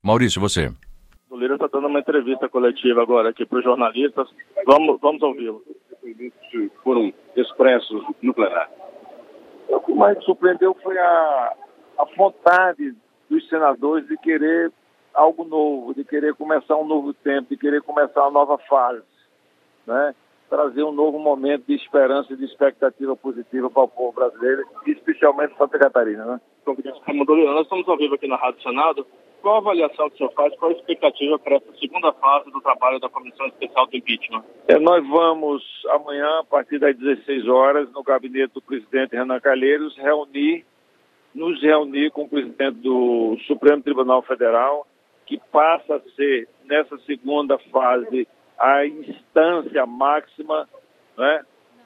Maurício, você. O Lira está dando uma entrevista coletiva agora aqui para os jornalistas. Vamos ouvi-lo. Foram expressos no plenário. O que mais me surpreendeu foi a vontade dos senadores de querer algo novo, de querer começar um novo tempo, de querer começar uma nova fase, né? Trazer um novo momento de esperança e de expectativa positiva para o povo brasileiro, especialmente Santa Catarina, né? Nós estamos ao vivo aqui na Rádio Senado. Qual a avaliação que o senhor faz, qual a expectativa para essa segunda fase do trabalho da Comissão Especial do Impeachment? Nós vamos amanhã, a partir das 16 horas, no gabinete do presidente Renan Calheiros, nos reunir com o presidente do Supremo Tribunal Federal, que passa a ser, nessa segunda fase, a instância máxima, né,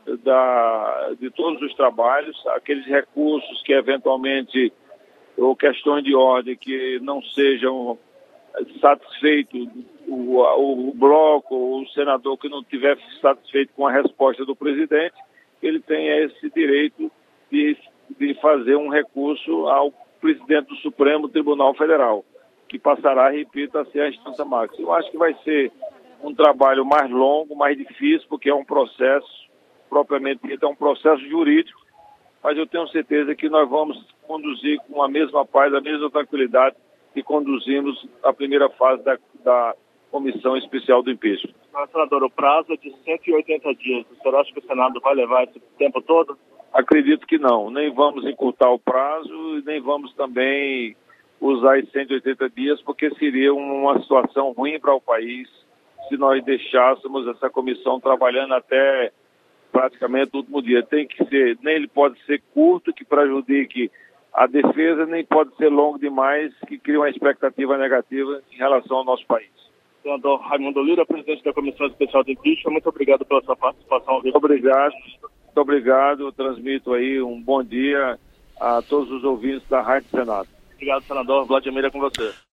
de todos os trabalhos, aqueles recursos que eventualmente, ou questões de ordem que não sejam satisfeitos, o bloco ou o senador que não estiver satisfeito com a resposta do presidente, ele tem esse direito de fazer um recurso ao presidente do Supremo Tribunal Federal, que passará, repito, a ser a instância máxima. Eu acho que vai ser um trabalho mais longo, mais difícil, porque é um processo, propriamente dito, é um processo jurídico, mas eu tenho certeza que nós vamos conduzir com a mesma paz, a mesma tranquilidade que conduzimos a primeira fase da Comissão Especial do Impeachment. Senador, o prazo é de 180 dias. O senhor acha que o Senado vai levar esse tempo todo? Acredito que não. Nem vamos encurtar o prazo e nem vamos também usar esses 180 dias, porque seria uma situação ruim para o país se nós deixássemos essa comissão trabalhando até praticamente o último dia. Tem que ser, nem ele pode ser curto, que prejudique a defesa, nem pode ser longo demais, que crie uma expectativa negativa em relação ao nosso país. Senador Raimundo Lira, presidente da Comissão Especial do Impeachment, muito obrigado pela sua participação. Muito obrigado. Eu transmito aí um bom dia a todos os ouvintes da Rádio Senado. Obrigado, senador. Vladimir, é com você.